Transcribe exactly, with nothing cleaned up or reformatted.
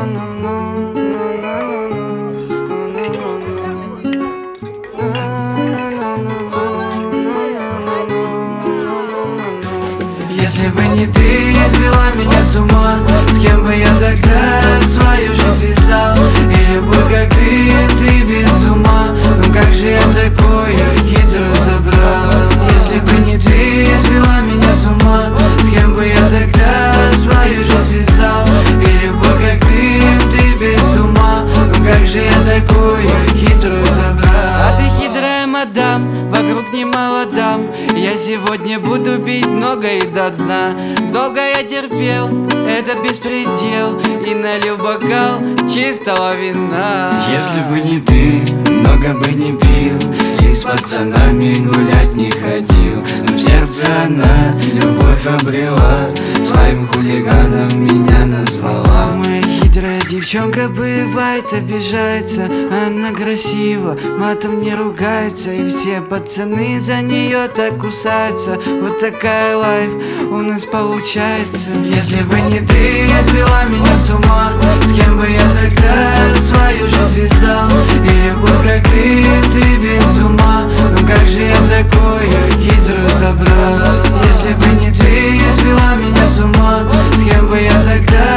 Если бы не ты, свела меня с ума, с кем бы я тогда свою жизнь связал? И любовь, как ты, ты без ума, ну как же я такое хитро забрал? Если бы не ты, свела меня с ума, с кем бы я тогда свою жизнь связал? И любовь, как ты, ты без ума, ну как же я такое хитро забрал? А ты хитрая мадам, вокруг немало дам. Я сегодня буду пить много и до дна. Долго я терпел этот беспредел и налил бокал чистого вина. Если бы не ты, много бы не пил и с пацанами гулять не ходил. Но в сердце она любовь обрела, своим хулиганом меня назвала. Моя хитрая девчонка бывает обижается, она красива, матом не ругается, и все пацаны за нее так кусаются. Вот такая лайф у нас получается. Если бы не ты, свела меня с ума, с кем бы я тогда свою жизнь связал? И любовь, как ты, ты без ума, ну как же я такое хитро забрал? Если бы не ты, свела меня с ума, с кем бы я тогда